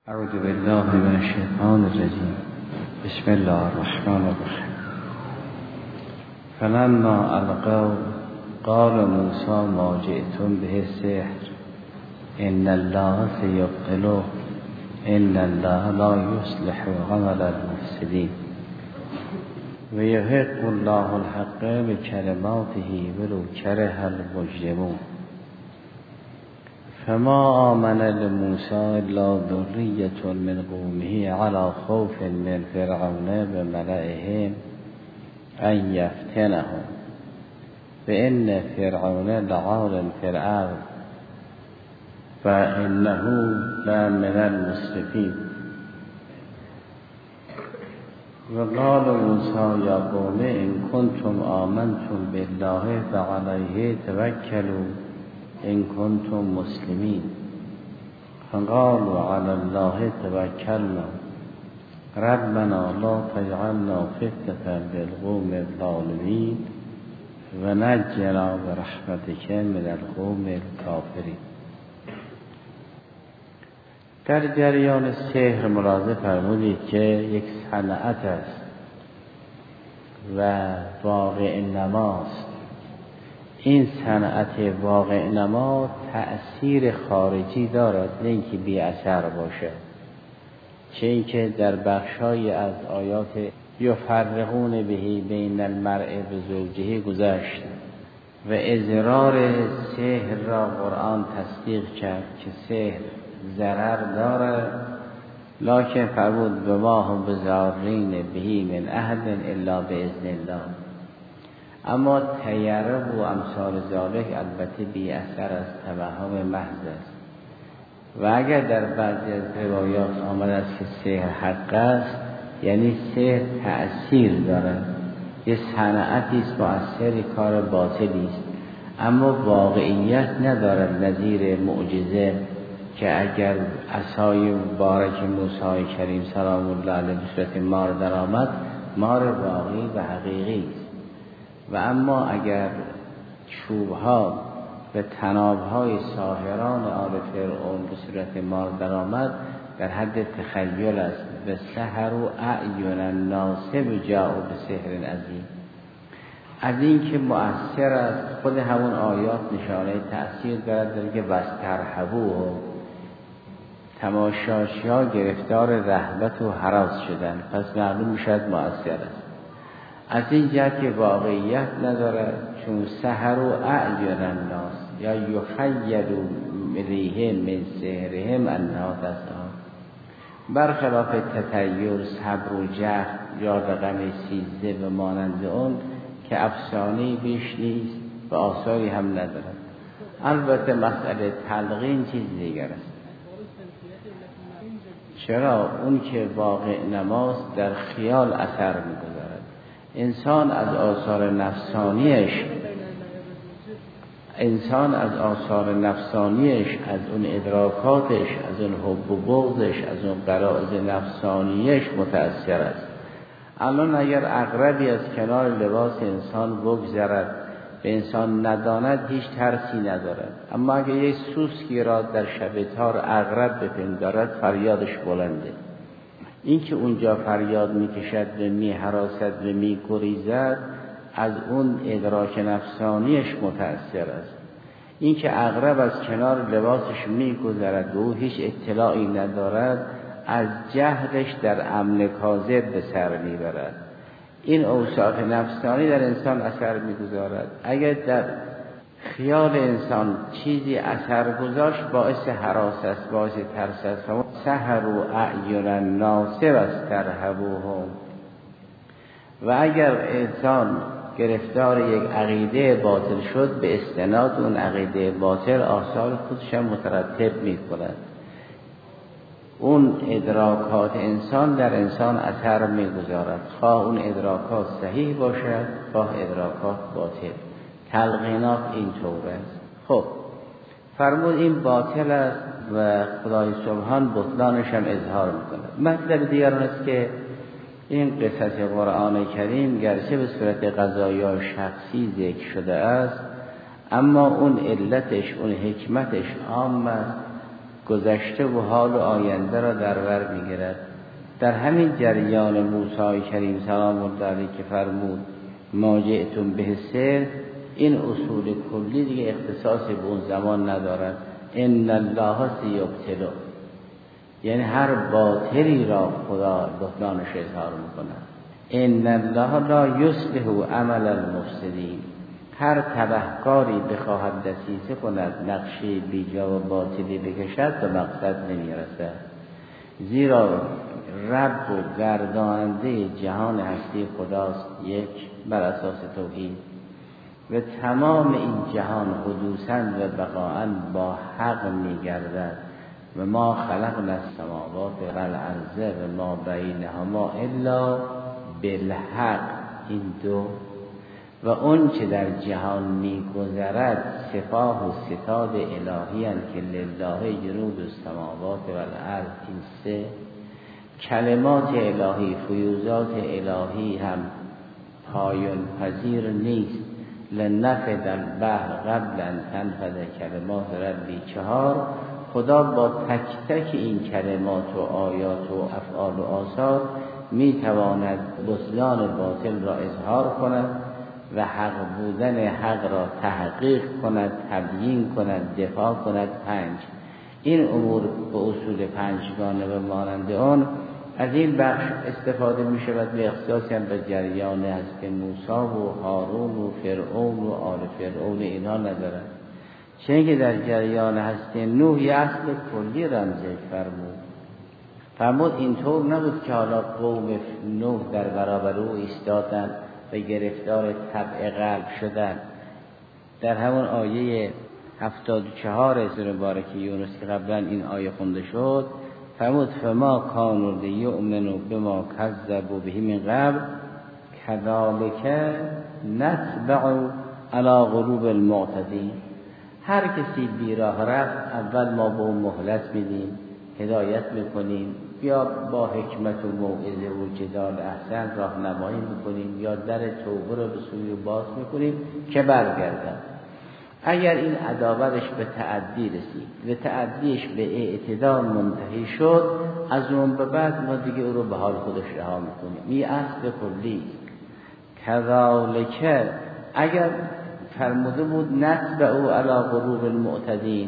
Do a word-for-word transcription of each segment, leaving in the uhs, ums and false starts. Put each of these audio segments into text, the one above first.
اعوذ بالله من الشیطان الرجیم. بسم الله الرحمن الرحیم. فلما القوا قال موسی ما جئتم به السحر ان الله سيبطله ان الله لا يصلح عمل المفسدين ويحق الله الحق بكلماته ولو كره المجرمون. فما آمن لموسى إلا ذرية من قومه على خوف من فرعون بملئهم أن يفتنهم فإن فرعون لعال في الأرض فإنه لمن المسرفين. وقال موسى يا قوم إن كنتم آمنتم بالله فعليه توكلوا إن كنتم مسلمين. فقالوا على الله توكلنا ربنا لا تجعلنا فتنة للقوم الظالمين ونجنا برحمتك من القوم الكافرين. در جریان سحر ملاحظه فرمودید که یک صنعت است و واقع نماست. این صنعت واقع نما تأثیر خارجی دارد، نه اینکه بی اثر باشه، چه اینکه در بخشای از آیات یفرقون بهی بین المرء و زوجه گذشت و اضرار سحر را قرآن تصدیق کرد که سحر ضرر دارد، لکن فرمود بما هم بضارین بهی من احد الا باذن الله. اما تیرب و امثال ذالک البته بی اثر از توهم محض است. و اگر در بعضی از روایات آمده است که سحر حق است، یعنی سحر تأثیر دارد، یه صنعتی است، مؤثر، کار باطلی است، اما واقعیت ندارد، نظیر معجزه که اگر عصای مبارک موسی کریم سلام الله علیه به صورت مار در آمد، مار واقعی و حقیقی است. و اما اگر چوبها و تنابهای ساحران آل فرعون به صورت مار در آمد، در حد تخیل است. به سحر و اعین الناس بجاءوا بسحر عظیم. از این که مؤثر است، خود همون آیات نشانه تأثیر دارد که واسترهبوا، تماشاچی‌ها گرفتار رهبت و هراس شدند، پس معلوم میشد مؤثر است. از این جهت که واقعیت ندارد، چون سحر و اعین الناس یا یخیل ریهم من سحرهم انها تسعی، برخلاف تطیر، صبر و جهل یا رقم سیزده و مانند اون که افسانه‌ای بیش نیست و آثاری هم ندارد. البته مسئله تلقین چیز دیگر است. چرا؟ اون که واقع نماست در خیال اثر می‌گذارد. انسان از آثار نفسانیش انسان از آثار نفسانیش از اون ادراکاتش، از اون حب و بغضش، از اون غرائز نفسانیش متأثر است. الان اگر عقربی از کنار لباس انسان بگذرد، به انسان نداند، هیچ ترسی ندارد. اما اگر یک سوسکی را در شب تار عقرب بپندارد، فریادش بلنده. این که اونجا فریاد میکشد و میهراسد و میگریزد، از اون ادراک نفسانیش متأثر است. این که عقرب از کنار لباسش میگذرد و او هیچ اطلاعی ندارد، از جهلش در امن کاذب به سر میبرد. این اوصاف نفسانی در انسان اثر میگذارد. اگر در خیال انسان چیزی اثر گذاشت، باعث هراس است، باعث ترس است. سحر و اعین الناس واسترهبوهم. و اگر انسان گرفتار یک عقیده باطل شد، به استناد اون عقیده باطل آثار خودش هم مترتب می‌کند. اون ادراکات انسان در انسان اثر می‌گذارد، خواه اون ادراکات صحیح باشد، خواه ادراکات باطل. تلقینات این طور است. خب فرمود این باطل است و خدای سبحان بطلانش هم اظهار می‌کند. مطلب دیگر است که این قصص قرآن کریم گرچه به صورت قضایی و شخصی ذکر شده است، اما اون علتش، اون حکمتش عام است گذشته و حال و آینده را در بر می‌گیرد. در همین جریان موسی کریم سلام الله علیه که فرمود ما جئتم به سحر، این اصول کلی دیگه اختصاصی به اون زمان ندارد. ان الله سیبطل، یعنی هر باطلی را خدا بطلانش اظهار می‌کند. ان الله لا یصلح عمل المفسدین، هر تبهکاری بخواهد دسیسه کند، نقشی بیجا و باطلی بکشد به مقصد نمی‌رسد. زیرا رب و گرداننده جهان هستی خداست یک، بر اساس توحید، و تمام این جهان حدوثاً و بقاءً با حق می‌گردد. و ما خلقنا السماوات والارض و ما بینهما الا بالحق، این دو. و اون چه در جهان می‌گذرد سپاه و ستاد الهی اند که لله جنود السماوات والارض، این سه. کلمات الهی، فیوزات الهی هم پایان پذیر نیست. لنفد البحر قبل ان تنفد کلمات ربی، چهار. خدا با تک تک این کلمات و آیات و افعال و آثار میتواند بطلان باطل را اظهار کند و حق بودن حق را تحقیق کند، تبیین کند، دفاع کند. پنج. این امور به اصول پنجگانه و مانند آن از این بخش استفاده می شود به اختصاصی هم به جریان حضرت موسی و هارون و فرعون و آل فرعون اینها ندارد. چون که در جریان حضرت نوح یه اصل کلی رمزه فرمود. فرمود اینطور نبود که حالا قوم نوح در برابر او ایستادن و گرفتار طبع قلب شدن. در همون آیه هفتاد و چهار سوره مبارکه یونس که قبلا این آیه خونده شد فرمود فما کانوا لیؤمنوا بما کذبوا به من قبل کذالک نتبع علی قلوب المعتدین. هر کسی بیراه رفت اول ما به اون مهلت میدیم، هدایت میکنیم، یا با حکمت و موعظه و جدال احسن راهنمایی میکنیم، یا در توبه رو به سوی و باز میکنیم که برگردن. اگر این عداوتش به تعدی رسید و تعدیش به اعتدال منتهی شد، از اون به بعد ما دیگه او رو به حال خودش رها میکنیم. این اصل کلی. کذالک، اگر فرموده بود نتبعوا علی قلوب المعتدین،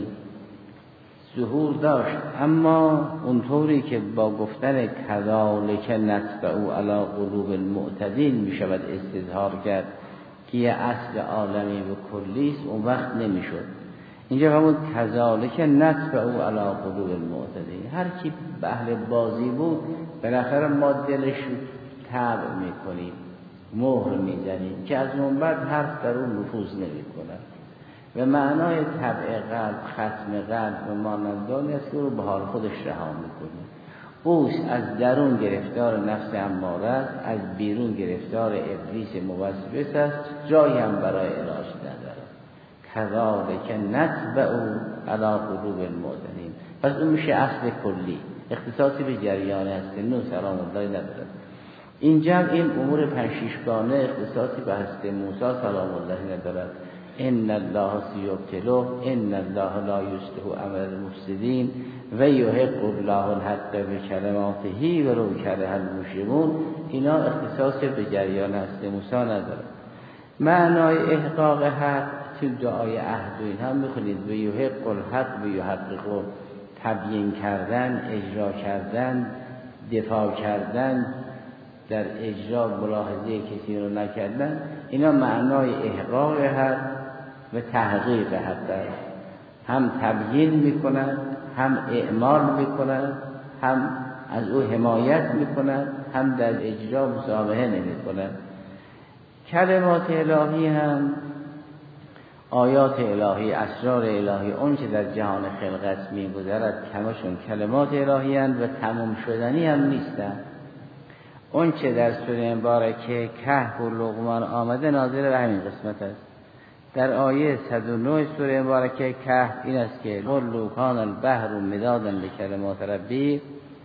ظهور داشت، اما اونطوری که با گفتن کذالک نتبعوا علی قلوب المعتدین میشود استظهار کرد که یه اصل عالمی و کلی است، اون وقت نمیشد. اینجا فرمود کذالک نتبعوا علی قلوب المعتدین. هر کی به اهل بازی بود بالاخره ما دلش تابع میکنیم، مهر میزنیم که از اون بعد حرف در اون نفوذ نمیکنه. و معنای طبع قلب، ختم قلب و مانندانی است که رو به حال خودش رها میکنه. اوست از درون گرفتار نفس اماره است، از بیرون گرفتار ابلیس موسوس است، جایی هم برای علاج نداره. کذالک نتبعوا علی قلوب المعتدین. پس اون میشه اصل کلی، اختصاصی به جریان هست نو سلام الله نداره. اینجا این امور پنجشیشگانه اختصاصی به حضرت موسی سلام الله ندارد. ان الله سیبطل، ان الله لا یصلح عمل المفسدین و یحق الله الحق بکلماته ولو کره المشرکون. اینا اختصاص به جریان حضرت موسی ندارد. معنای احقاق حق تو دعای عهد و این هم میخونید و یحق الحق و یحقق، تبیین کردن، اجرا کردن، دفاع کردن، در اجرا ملاحظه کسی رو نکردن. اینا معنای احقاق حق و تحقیق حق است. هم تبیین میکنن، هم اعمال میکنن، هم از او حمایت میکنن، هم در اجرا مسامحه نمیکنن. کلمات الهی هم آیات الهی، اسرار الهی، اون که در جهان خلقت میگذرد کمشون کلمات الهی هستند و تمام شدنی هم نیستند. اون چه در سوره مبارکه کهف و لقمان آمده ناظر به همین قسمت است. در آیه صد و نه سوره مبارکه کهف این است که لو کان البحر مدادا لکلمات ربی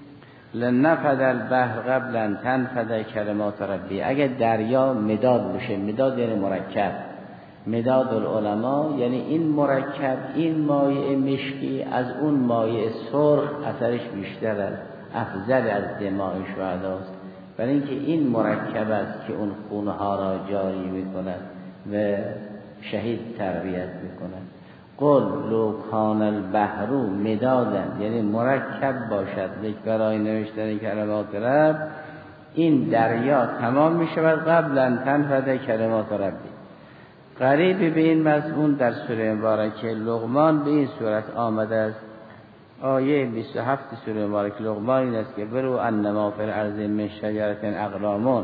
لنفد البحر قبل ان تنفد کلمات ربی. اگر دریا مداد بشه، مداد یعنی مرکب، مداد العلماء یعنی این مرکب، این مایع مشکی از اون مایع سرخ اثرش بیشتر است، افضل از دماء شهداست، برای اینکه این مرکب است که اون خونها را جاری میکند و شهید تربیت میکند. قل لو کان البحر مدادا، یعنی مرکب باشد برای نوشتن کلمات رب، این دریا تمام میشود قبل ان تنفد کلمات ربی. قریب به این مضمون در سوره مبارکه لقمان به این صورت آمده است. آیه بیست و هفت سوره مبارکه لقمان این است که برو انما فی الارض من شجرة اقلام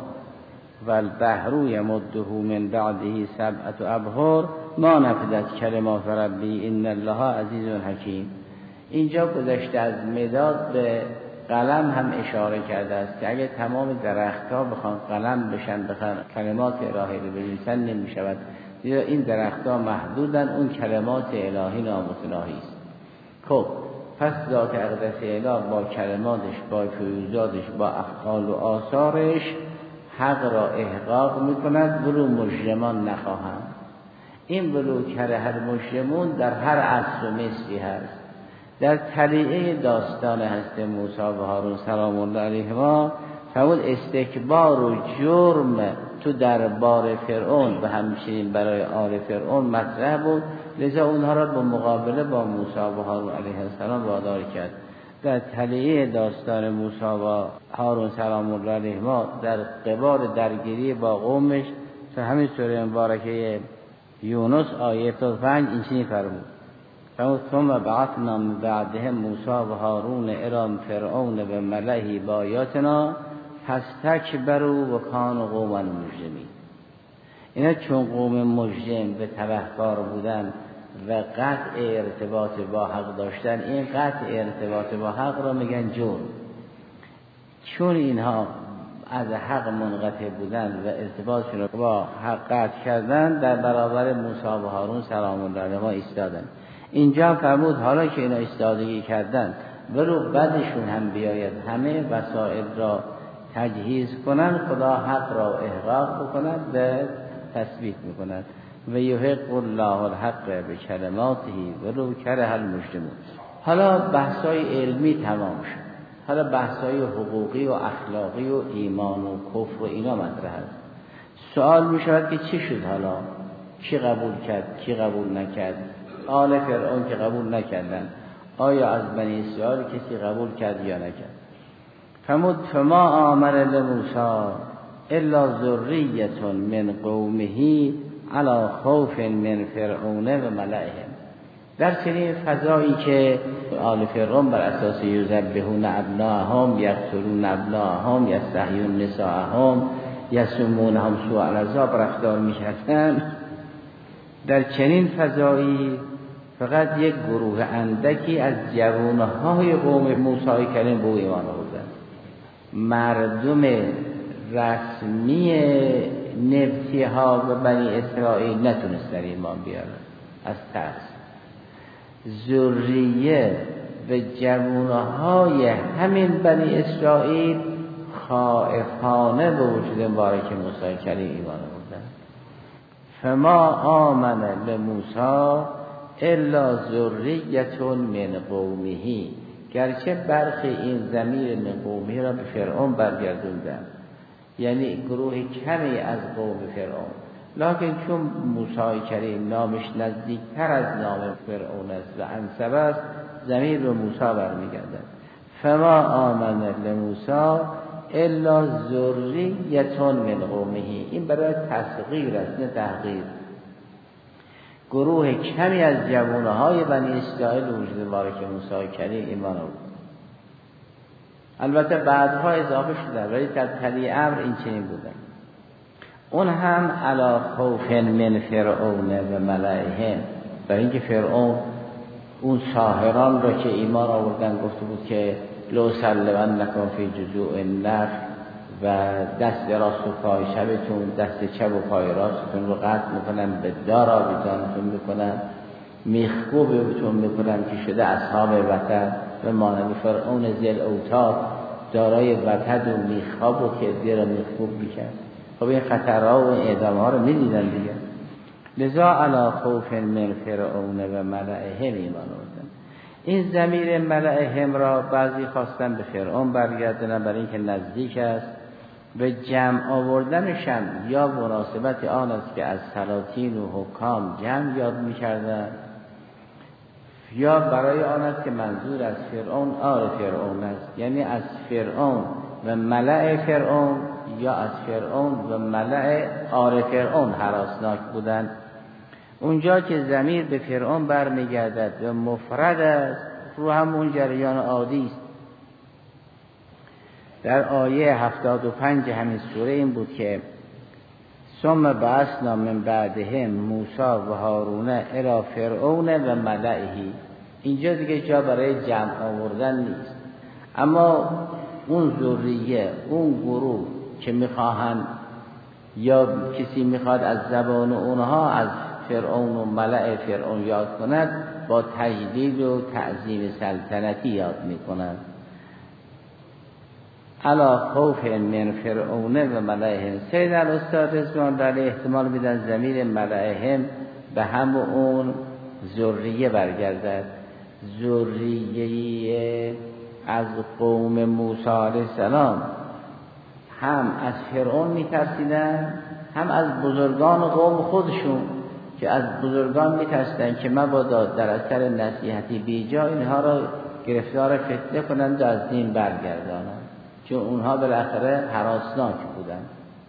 والبحر یمده من بعده سبعة ابحر ما نفدت کلمات ربی ان الله عزیز حکیم. اینجا گذشته از مداد به قلم هم اشاره کرده است که اگه تمام درخت‌ها بخوان قلم بشن بخوان کلمات الهی رو بنویسن نمی‌شود، زیرا این درخت‌ها محدودن، اون کلمات الهی نامتناهی است. خب پس ذات اقدس الهی با کلماتش، با فیوزاتش، با افعال و آثارش حق را احقاق می‌کند. برو مجرمان نخواهند. این برو کره هر مجرمون در هر عصر و مصری هست. در طلیعه داستان هست موسی و هارون سلام الله علیهما فرمود استکبار و جرم تو دربار فرعون و همچنین برای آل فرعون مطرح بود، لذا اونها را به مقابله با موسی و هارون علیه السلام وادار کرد. در طلیعه داستان موسی و هارون سلام الله علیهما در قبار درگیری با قومش تو همین سوره مبارکه یونس آیه پنج این چنین فرمود فرمود ثم بعثنا من بعدهم موسی و هارون الی فرعون و ملئه بآیاتنا فاستکبروا و کانوا قوما مجرمین. اینا چون قوم مجرم به تبهکار بودن و قطع ارتباط با حق داشتن، این قطع ارتباط با حق را میگن جرم. چون اینها از حق منقطع بودن و ارتباطشون را با حق قطع کردن، در برابر موسی و هارون سلام الله علیهما ایستادن. اینجا فرمود حالا که اینا ایستادگی کردن برو بعدشون هم بیاید همه وسایل را تجهیز کنن، خدا حق را احقاق بکند و تثبیت میکند. و یحق الله الحق بکلماته ولو کره المجرمون. حالا بحثای علمی تمام شد، حالا بحثای حقوقی و اخلاقی و ایمان و کفر و اینا مطرح است. سوال می شود که چی شد؟ حالا کی قبول کرد کی قبول نکرد؟ آل فرعون که قبول نکردن، آیا از بنی اسرائیل کسی قبول کرد یا نکرد؟ فرمود فما آمن لموسی الا ذریة من قومه علی خوف من فرعون و ملئهم. در چنین فضایی که آل فرعون بر اساس یذبحون ابناءهم یقتلون ابناءهم یستحیون نساءهم یسومونهم سوء العذاب رفتار می‌کردند، در چنین فضایی فقط یک گروه اندکی از جوانهای قوم موسی کلیم به ایمان آوردند. مردم رسمی نبطی ها و بنی اسرائیل نتونستن ایمان بیارن از ترس. ذریه و جوانهای همین بنی اسرائیل خائفانه به وجود مبارک موسی کلیم ایمان آوردند. فما آمن لموسی الا ذریة من قومه. گرچه برخی این ضمیر من قومه را به فرعون برگردوندن، یعنی گروه کمی از قوم فرعون، لکن چون موسی کریم نامش نزدیکتر از نام فرعون است و انسب است، ضمیر به موسی برمیگردد. فما آمن لموسی الا ذریة من قومه. این برای تصغیر است نه تحقیر. گروه کمی از جوانهای بنی اسرائیل وجود مبارک موسی کریم ایمان آورد. البته بعدها اضافه شدن، ولی در طلیع امر این چنین بودن. اون هم علی خوف من فرعون و ملئهم، برای اینکه فرعون اون ساحران را که ایمان آوردن گفته بود که لو سلمنکم فی جذوع النخل و دست راست و پای چپتون، دست چپ و پای راستتون رو قطع میکنن، به دار آویزانتون میکنن، میخکوب بهتون میکنن که شده اصحاب وتد و مانند فرعون ذل اوتاد دارای وتد و میخاب و که زیر میخکوب میکرد. خب این خطرها و اعدام ها رو میدیدن دیگه. لذا علی خوف من فرعون و ملئهم ایمان آوردن. این ضمیر ملئهم را بعضی خواستن به فرعون برگردونن برای اینکه نزدیک است. به جمع آوردنش هم یا مناسبت آن است که از سلاطین و حکام جمع یاد می‌کردند، یا برای آن است که منظور از فرعون آل فرعون است، یعنی از فرعون و ملأ فرعون یا از فرعون و ملأ آل فرعون هراسناک بودند. اونجا که ضمیر به فرعون برمیگردد و مفرد است، رو همون جریان عادی است. در آیه هفتاد و پنج همین سوره این بود که ثم بعثنا من بعدهم موسی و هارون الی فرعون و ملئه. اینجا دیگه جا برای جمع آوردن نیست، اما اون ذریه، اون گروه که میخواهند یا کسی میخواد از زبان اونها از فرعون و ملأ فرعون یاد کند، با تجدید و تعظیم سلطنتی یاد میکنند. علا خوف من فرعون و ملئهم. سید الاستاد رضوان در احتمال میدن ضمیر ملئهم به هم اون ذریه برگردد، ذریه از قوم موسی علیه السلام هم از فرعون میترسیدن، هم از بزرگان قوم خودشون که از بزرگان میترسیدن که مبادا در اثر نصیحتی بیجا اینها را گرفتار فتنه کنند و از دین برگردانند، چون اونها بالاخره هراسناک بودند.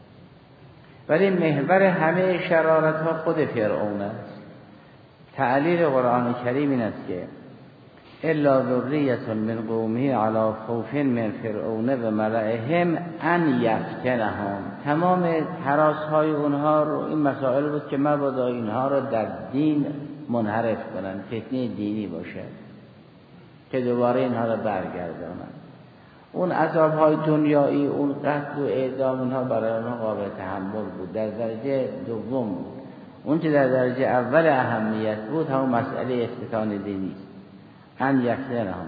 ولی محور همه شرارت ها خود فرعون است. تعلیل قرآن کریم این است که الا ذریة من قومه علی خوف من فرعون و ملئهم ان یفتنهم. تمام هراس های اونها رو این مسائل بود که مبادا اینها رو در دین منحرف کنند، فتنه دینی باشه که دوباره اینها رو برگردانند. اون عذاب های دنیایی، اون قتل و اعدام، اونها برای اونها قابل تحمل بود، در درجه دوم بود. اون که در درجه اول اهمیت بود همون مسئله افتتان دینی است. ان یفتنهم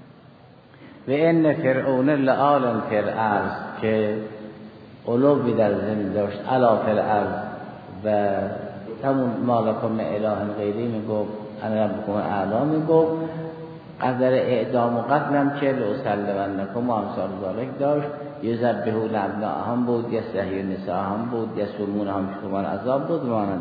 و ان فرعون لعال فی الارض، که علوی در زمین داشت، علا فی الارض، و همون مالکم اله غیری میگفت، انا ربکم اعلا میگفت، قدر اعدام و قتل هم که لأسلمنکم و امثال ذالک داشت. یذبحون ابناءهم بود، یستحیون نساءهم بود، یصومون هم شکمان عذاب بود مانند.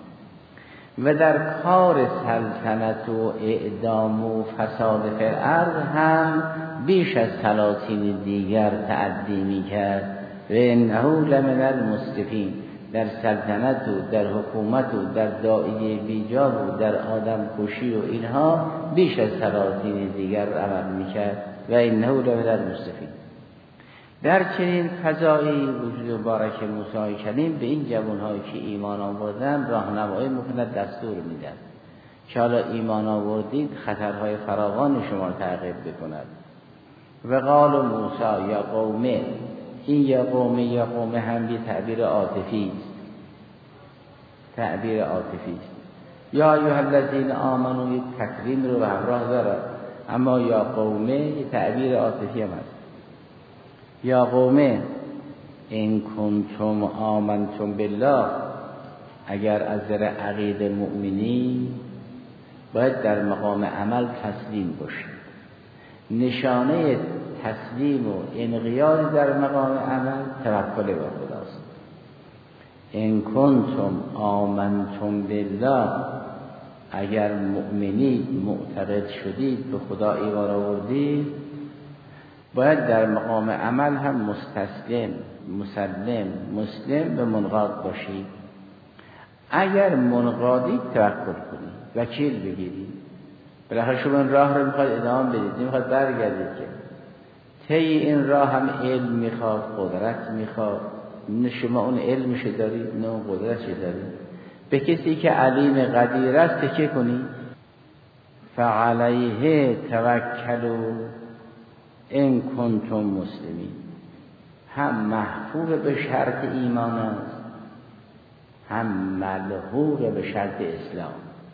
و در کار سلطنت و اعدام و فساد فی الارض هم بیش از سلاطین دیگر تعدی میکرد. و انه لمن المسرفین. در سلطنت و در حکومت و در داعیه بیجا و در آدم کشی و اینها بیش از سلاطین دیگر عمل میکرد. و انه لمن المسرفین. در چنین فضایی وجود مبارک موسی کلیم به این جوانهایی که ایمان آوردن راهنمایی میکند، دستور میدن که حالا ایمان آوردید خطرهای فراوان شما تعقیب بکند. و قال موسی یا قومه، این یا قومه یا قومه هم یه تعبیر عاطفی است، تعبیر عاطفی است. یا ایها الذین آمنو یک تکریم رو به همراه داره، اما یا قومه یه تعبیر عاطفی هم هست. یا قومه این کنتم آمنتم بالله، اگر از نظر عقیده مؤمنی باید در مقام عمل تسلیم باشید. نشانه تسلیم و انقیاد در مقام عمل توکل به خداست. این کنتم آمنتم بالله، اگر مؤمنید، معتقد شدید، به خدا ایمان آوردید، باید در مقام عمل هم مستسلم، مسلم، مسلم به منقاد باشید. اگر منقادید توکل کنید، وکیل بگیرید. بالاخره شما این راه رو میخواد ادامه بدید، نمیخواد برگردید که طی این راه هم علم میخواد، قدرت میخواد. نه شما اون علمش دارید نه اون قدرتش دارید. به کسی که علیم قدیر است تکیه کنید. فعلیه توکلوا این کنتم مسلمین. هم محفوظ به شرط ایمان است، هم ملحوظ به شرط اسلام.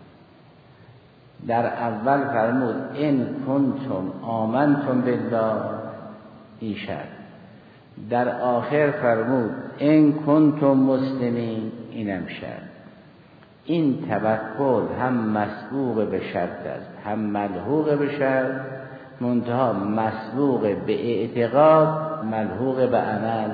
در اول فرمود این کنتم آمنتم بالله، این شرط. در آخر فرمود این کنتم مسلمین، اینم شرط. این توکل هم مسبوق به شرط است هم ملحوق به شرط، منتها مسبوق به اعتقاد ملحوق به عمل.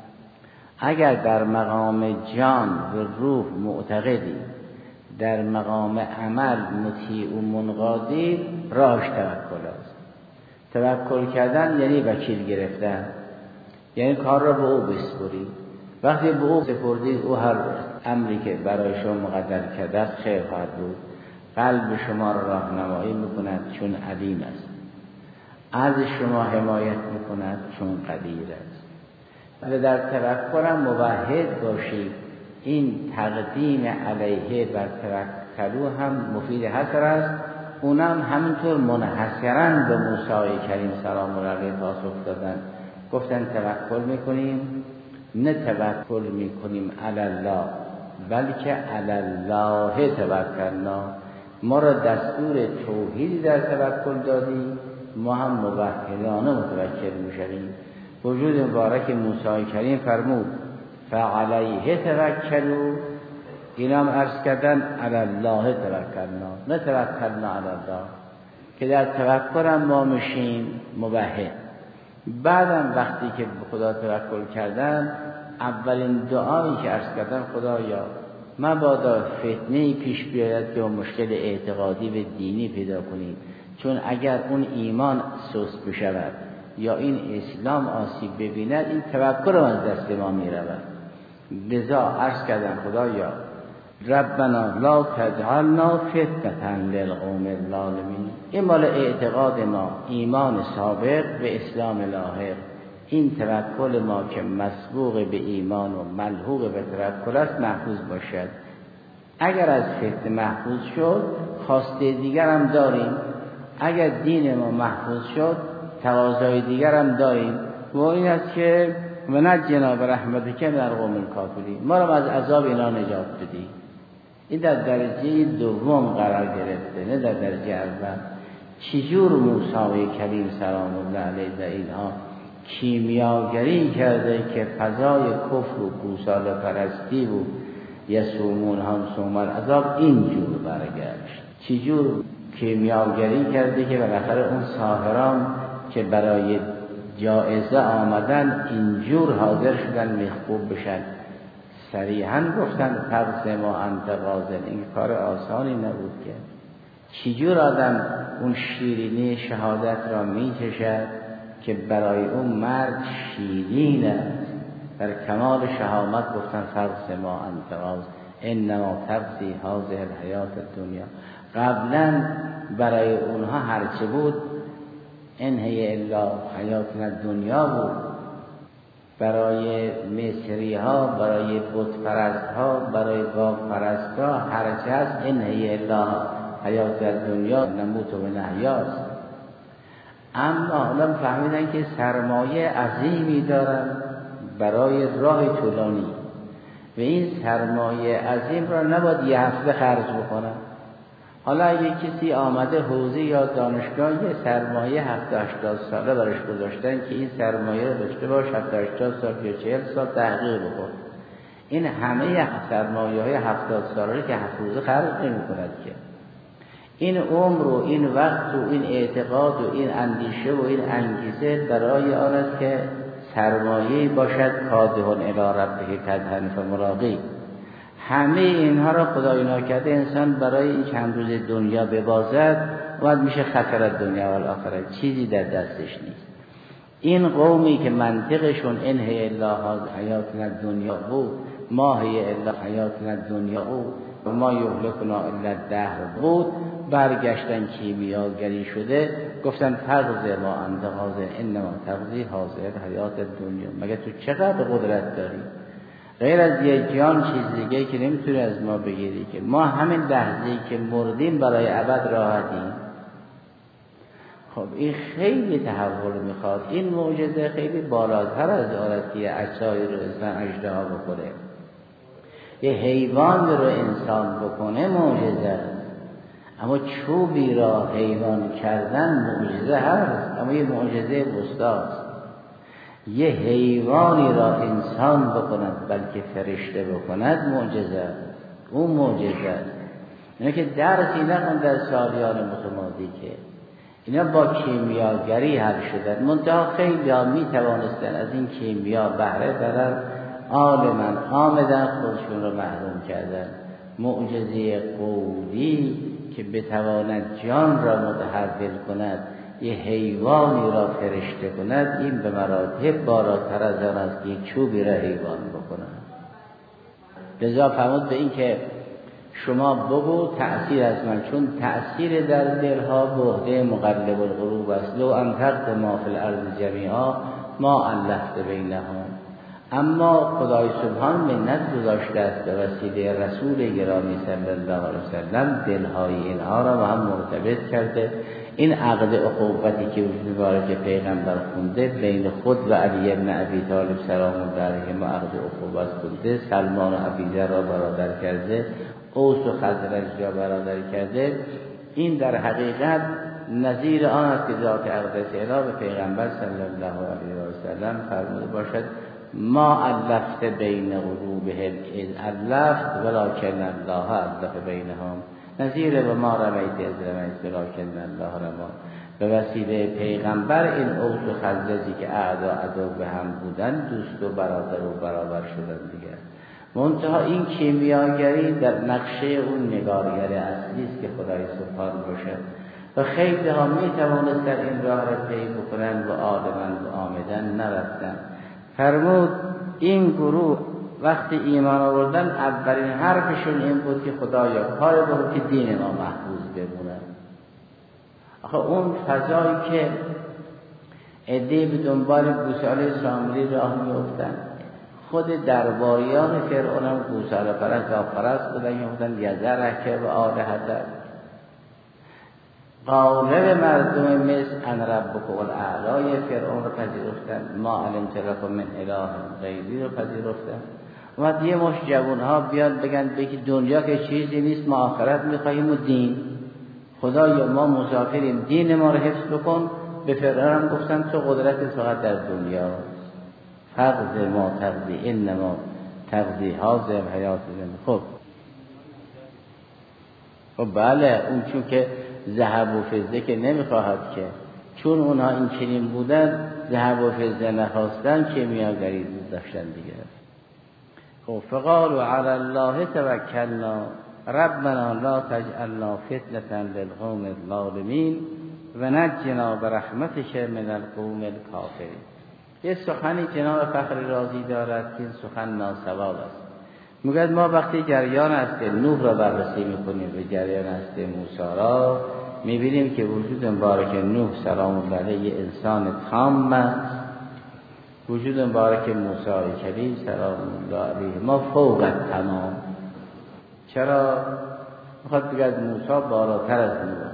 اگر در مقام جان و روح معتقدی، در مقام عمل مطیع و منقادی، راهش توکل است. توکل کردن یعنی وکیل گرفتن، یعنی کار را به او بسپری. وقتی به او سپردید، او هر امری که برای شما مقدر کرده است خیر خواهد بود. قلب شما را راهنمایی میکند چون علیم است، از شما حمایت میکند چون قدیر است. ولی در توکل هم موحد باشید. این تقدیم علیه بر توکلو هم مفید حصر است. اونم همینطور منحصرا به موسی کریم سلام الله علیه پاسخ دادن، گفتن توکل میکنیم، نه توکل میکنیم علی الله بلکه علی الله توکلنا. ما را دستور توحید در توکل دادی، ما هم موحدانه متوکل میشویم. وجود مبارک موسی کریم فرمود فعلیه توکلوا، اینا هم عرض کردن علی الله توکلنا، نه توکلنا علی الله، که در توکل هم ما میشیم موحد. بعدم وقتی که به خدا توکل کردن، اولین دعایی که عرض کردن خدایا مبادا فتنه‌ای پیش بیاید که مشکل اعتقادی و دینی پیدا کنیم، چون اگر اون ایمان سست بشود یا این اسلام آسیب ببیند، این توکل از دست ما میرود. لذا عرض کردن خدایا ربنا لا تجعلنا فتنة للقوم الظالمین. این مال اعتقاد ما، ایمان سابق به اسلام لاحق. این توکل ما که مسبوق به ایمان و ملحوق به توکل است محفوظ باشد. اگر از فتنه محفوظ شد، خواسته دیگر هم داریم. اگر دین ما محفوظ شد، تقاضای دیگر هم داریم، و این است که ونجنا برحمتک من القوم الکافرین، ما را از عذاب اینا نجات بدی. این در درجه دوم قرار گرفته، نه در درجه اول. چجور موسی کریم سلام الله علیه در اینها کیمیاگری کرده که فضای کفر و گوساله پرستی و یسومون هم سومر عذاب اینجور برگشت. چجور کیمیاگری کرده که بالاخره اون ساحران که برای جایزه آمدن اینجور حاضر شدن مخبوب بشن. صریحاً گفتن تقص ما انت غازل. این کار آسانی نبود که چجور آدم اون شیرینی شهادت را می کشد که برای اون مرد شیرین است. در کمال شهامت گفتن تقص ما انت غازل انما تقضی هذه الحیات الدنیا. قبلا برای اونها هرچه بود انهی الا حیاتنا دنیا بود. برای مصری ها، برای بت پرست ها، برای گاو پرست ها هرچه هست انهی الا حیات دنیا نموت و نحیاست. اما حالا فهمیدن که سرمایه عظیمی دارن برای راه طولانی و این سرمایه عظیم را نباید یه هفته خرج بکنن. حالا اگه کسی آمده حوزه یا دانشگاه یه سرمایه هفتاد هشتاد ساله برش گذاشتن که این سرمایه رو داشته باش هفتاد هشتاد سال یا چهل سال تحقیق بکن، این همه سرمایه های هفتاد ساله که حفوظه خرج نمی کند که. این عمر و این وقت و این اعتقاد و این اندیشه و این انگیزه برای آن است که سرمایه باشد کادهون الی ربه کدهن فملاقی. همه اینها را خدای ناکرده انسان برای این چند روز دنیا ببازد و میشه خسر دنیا و آخرت، چیزی در دستش نیست. این قومی که منطقشون انهی الا حیاتنا دنیا بود، ما هی الا حیاتنا دنیا بود و ما یهلکنا الا الدهر بود، برگشتن کیمیاگری شده گفتن تغذیه ما انت غازل انما تغذیه حاضر حیات دنیا. مگه تو چقدر قدرت داری؟ غیر از یک جان چیز دیگه که نمیتونی از ما بگیری که ما همین لحظه‌ای که مردیم برای ابد راحتیم. خب این خیلی تحول میخواد. این معجزه خیلی بالاتر از آرتی اجزای رو انسان اژدها بکنه، یه حیوان رو انسان بکنه معجزه است. اما چوبی را حیوان کردن معجزه هست، اما یه معجزه وسطاست. یه حیوانی را انسان بکند بلکه فرشته بکند معجزه. اون معجزه است. اینا که درسی نخوند در سالیان متمادی که اینا با کیمیاگری حل شدن، منتها خیلی ها می توانستن از این کیمیا بهره برن، عالماً آمدن خودشون رو محروم کردن. معجزه قولی که بتواند جان را متحول کند، یه حیوانی را فرشته کند، این به مراتب بالاتر از آن است که یک چوبی را حیوان بکند. لذا فرمود به این که شما بگو تأثیر از من، چون تأثیر در دلها بهده مقلب القلوب است. لو انفقت ما فی الارض جمیعا ما الفت بینهم. اما خدای سبحان منت گذاشته است به وسیله رسول گرامی صلی الله علیه وسلم دلهای اینها را با هم مرتبط کرده. این عقد اخوتی که وجود داره که پیغمبر خونده بین خود و علی بن ابی طالب سلام الله علیه ما عقد اخوت خونده، سلمان و ابیذر را برادر کرده، اوس و خزرج را برادر کرده. این در حقیقت نظیر آن است که ذات اقدس الهی به پیغمبر صلی الله علیه و سلم فرموده باشد ما الفت بین قلوبهم اذ الفت ولکن الله الف بینهم. نظیر و ما رمیت از رمیت ولکن الله رما. به وسیله پیغمبر این اوس و خزرجی که اعدا عدو به هم بودن دوست و برادر و برابر شدن دیگه. منتها این کیمیاگری در نقشه اون نگارگر اصلی است که خدای سبحان باشد و خیلی ها می توانستن این راه را طی بکنن و آدمن و آمدن نرفتن. فرمود این گروه وقتی ایمان آوردن اولین حرفشون این بود که خدایا کار بود که دین ما محفوظ بمونه. آخه اون فضایی که عده‌ای به دنبال گوساله سامری راه میافتن، خود درباریان فرعون هم گوساله پرست و پرست بودن، میگفتن یذرک و آلهتک. غالب مردم مصر ان ربک الاعلی فرعون رو پذیرفتن، ما علمت لکم من اله غیری رو پذیرفتن. اومد یه مش جوان ها بیان بگن به که دنیا که چیزی نیست، ما آخرت میخواهیم و دین. خدایا ما مسافریم، دین ما رو حفظ بکن. به فرعون هم گفتن تو قدرت فقط در دنیا، فقض ما تقضی انما تقضی حاضر حیات زمین. خب خب بله، اون چون که ذهب و فضه که نمیخواهد که، چون اونها این چنین بودن ذهب و فضه نخواستن کیمیاگری داشتن دیگه. خب فقالوا علی الله توکلنا ربنا لا تجعلنا فتنة للقوم الظالمین و نجنا برحمتک من القوم الکافرین. یه سخنی جناب فخر رازی دارد که این سخن ناسواب است. میگوید ما وقتی جریان است نوح را بررسی میکنیم و جریان است موسی را، میبینیم که وجود مبارک نوح سلام الله علیه انسان تام است، وجود مبارک موسی کلیم سلام الله علیه ما فوق تمام. چرا؟ میخواد بگید موسی بالاتر از نوح،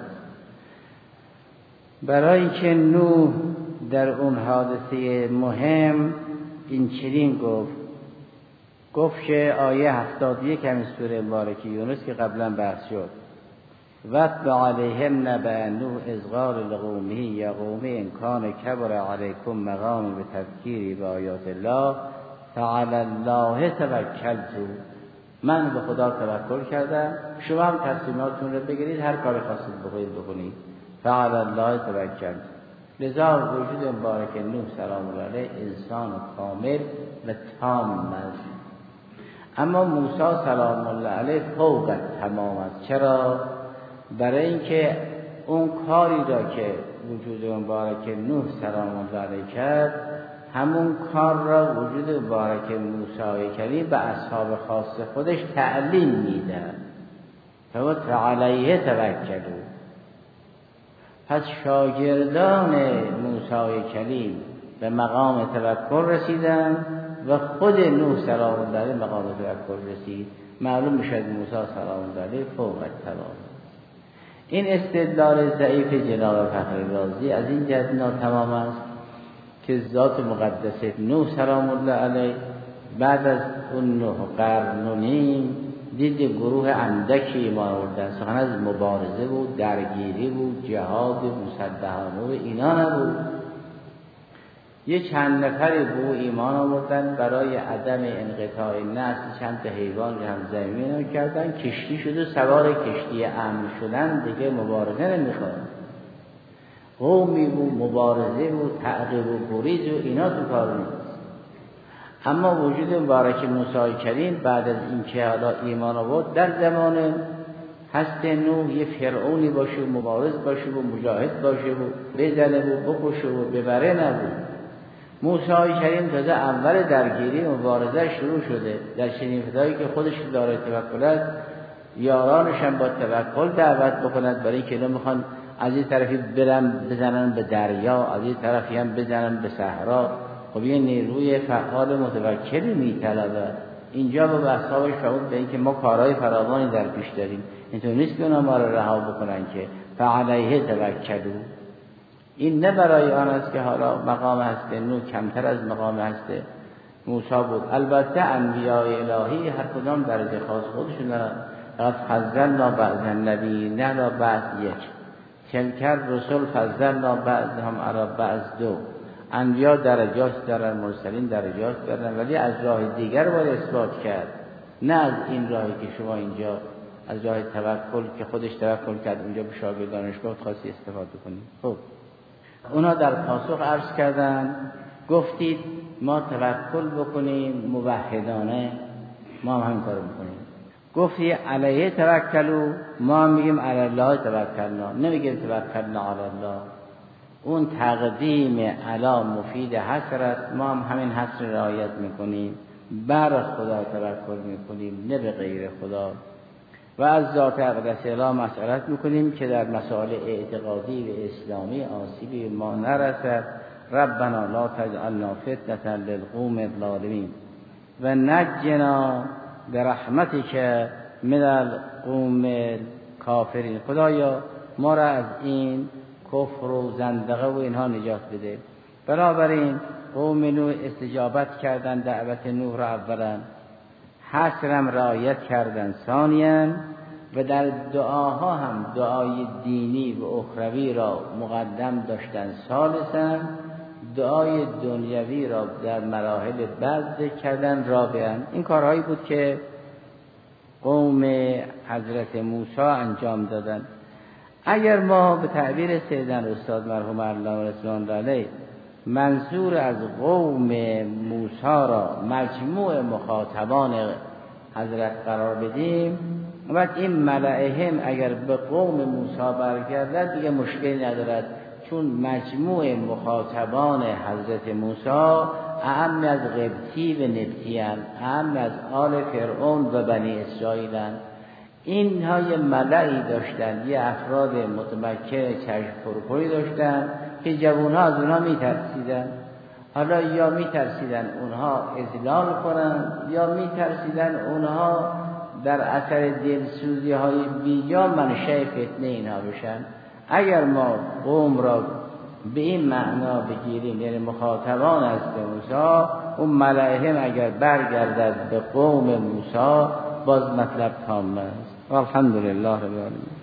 برای که نوح در اون حادثه مهم این چنین گفت گفت که آیه هفتاد و یک همین سوره مبارکه یونس که قبلا بحث شد، وَاتْلُ عَلَیْهِمْ نَبَأَ نُوحٍ اذ قال لقومه یا قوم إن کان کبر علیکم مقامی بتذکیری بآیات الله فعلی الله توکلت. من به خدا توکل کردم، شما هم تصمیماتتون رو بگیرید، هر کاری خواستید بخواید بکنید. فعلی الله توکلت. لذا وجود مبارک نوح سلام الله علیه انسان کامل و تام است. اما موسی سلام الله علیه فوق تمام است. چرا؟ برای اینکه اون کاری را که وجود مبارک نوح سلام الله علیه کرد، همون کار را وجود مبارک موسی کلیم به اصحاب خاص خودش تعلیم میده. فعلیه توکلوا. پس شاگردان موسی کلیم به مقام توکل رسیدن و خود نوح سلام الله علیه مقام توکل رسید. معلوم میشد موسی سلام الله علیه فوق تمام. این استدلال ضعیف جناب فخر رازی از این جهت ناتمام است که ذات مقدس نوح سلام الله علیه بعد از اون نه قرن و نیم دید گروه اندکی ایمان آوردن. سخن از مبارزه بود، درگیری بود، جهاد مسلحانه و اینا نبود. یه چند نفری به او ایمان آوردن، برای عدم انقطاع نسل چند تا حیوان رو هم زمین کردن، کشتی شد و سوار کشتی امن شدن، دیگه مبارزه نمیخواد. قومی بود، مبارزه بود، تعقیب و گریز و اینا تو کار نیست. اما وجود مبارک موسی کریم بعد از اینکه حالا ایمان آورد، در زمان هست نوح یه فرعونی باشه و مبارز باشه و مجاهد باشه و بزنه و بکشه و ببره نبود. موسی کریم تازه اول درگیری مبارزه شروع شده، در چنین فضایی که خودش داره توکل است، یارانش هم با توکل دعوت بکنند، برای اینکه اینا میخوان از این طرفی برن بزنن به دریا، از این طرفی هم بزنن به صحرا. خب یه نیروی فعال متوکلی میطلبه. اینجا با اصحابش فرمود به اینکه ما کارهای فراوانی در پیش داریم، اینطور نیست که اونا ما رو رها بکنن که فعلیه توکلوا. این نه برای آن است که حالا مقام هست نوح کمتر از مقام هست موسی بود. البته انبیاء الهی هر کدام درجه خاص خودشون دارن. قد فضلنا بعض النبیین علی بعض یک، تلک الرسل فضلنا بعضهم علی بعض دو. انبیاء درجات دارن، مرسلین درجات دارن، ولی از راه دیگر باید اثبات کرد، نه از این راهی که شما اینجا از راه توکل که خودش توکل کرد اونجا به شاگردانش گفت خواستی استفاده کنید. خب اونا در پاسخ عرض کردن، گفتید ما توکل بکنیم موحدانه، ما هم همین کارو میکنیم. گفتی علیه توکلوا، ما هم میگیم علی الله توکلنا، نمیگیم توکلنا علی الله. اون تقدیم علی مفید حسرت، ما هم همین حسر رعایت میکنیم، بر خدا توکل میکنیم نه به غیر خدا. و از ذات اقدس اله مسئلت میکنیم که در مسائل اعتقادی و اسلامی آسیبی ما نرسد. ربنا لا تجعلنا فتنة للقوم الظالمین و نجنا برحمتک من القوم الکافرین. خدایا ما را از این کفر و زندقه و اینها نجات بده. بنابراین قوم نوح استجابت کردن دعوت نوح را اولا، حسرم رعایت کردن ثانیاً، و در دعاها هم دعای دینی و اخروی را مقدم داشتن ثالثاً، دعای دنیوی را در مراحل بعد کردن رابعاً. این کارهایی بود که قوم حضرت موسی انجام دادن. اگر ما به تعبیر سیدنا استاد مرحوم علامه رضوان علیه منظور از قوم موسی را مجموع مخاطبان حضرت قرار بدیم، و این ملائهم اگر به قوم موسی برگردد دیگه مشکلی ندارد، چون مجموع مخاطبان حضرت موسی اعم از قبطی و نبطی هستند، اعم از آل فرعون و بنی اسرائیل هستند. اینها یه ملعی داشتن، یه افراد متمکن چشم پرپری داشتن که جوانها از اونها میترسیدن. حالا یا میترسیدن اونها اذلال کنن، یا میترسیدن اونها در اثر دلسوزی های بیجا منشأ فتنه اینها بشن. اگر ما قوم را به این معنا بگیریم، یعنی مخاطبان از موسی، اون ملائهم اگر برگردد به قوم موسی باز مطلب تام است. والحمدلله رب العالمین.